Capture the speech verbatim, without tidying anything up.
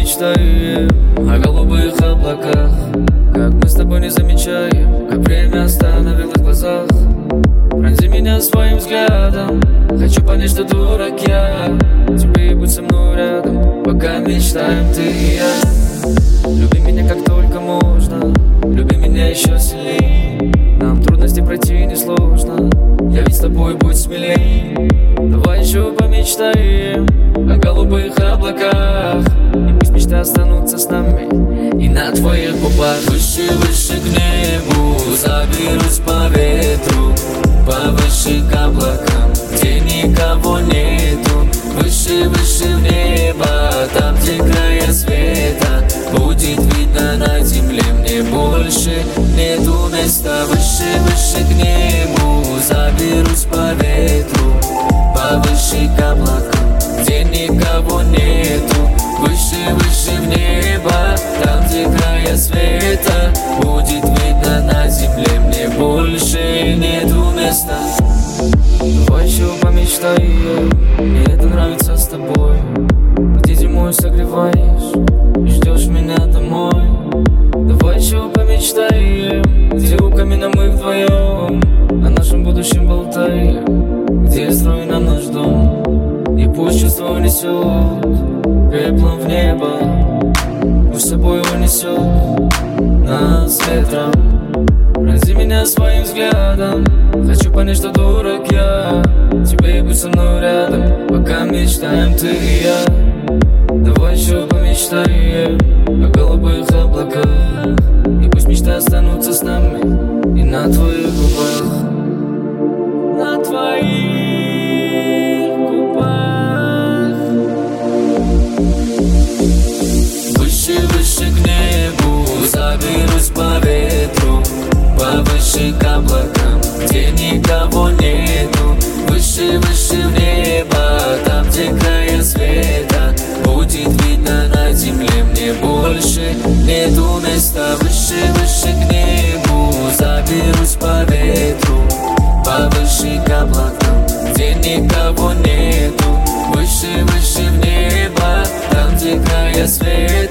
помечтаем о голубых облаках, как мы с тобой не замечаем, как время остановилось в глазах. Пронзи меня своим взглядом, хочу понять, что дурак я. Тебе и будь со мной рядом, пока мечтаем ты и я. Люби меня как только можно, люби меня еще сильней. Нам трудности пройти несложно, я ведь с тобой, будь смелей. Давай еще помечтаем о голубых облаках, и пусть мечты останутся с нами и на твоих губах. Выше, выше к небу, заберусь по ветру, повыше к облакам, где никого нету. Выше, выше в небо, там, где края света, будет видно на земле, мне больше нету места. Выше, выше к небу, заберусь по ветру, повыше к облакам, где никого нету. Выше, выше в небо, там, где края света, будет видно на земле, мне больше нету места. Давай еще помечтаем, мне это нравится с тобой, где зимой согреваешь и ждешь меня домой. Давай еще помечтаем, где у камина мы вдвоем о нашем будущем болтаем, где строй нам наш дом, и пусть чувство унесет пеплом в небо, пусть с собой унесет нас ветром. Пронзи меня своим взглядом, хочу понять, что дурак я. Тебе и будь со мной рядом, пока мечтаем ты и я. Давай еще помечтаем о голубых облаках, и пусть мечты останутся с нами и на твоих губах. На твоих губах. Выше, выше к небу, заберусь по ветру, повыше к облакам, где никого нету. Выше, выше в небо, там, где края света, будет видно на земле, мне больше нету места. Выше, выше к небу, заберусь по ветру, повыше к облакам, где никого нету. Выше, выше в небо, там, где края света,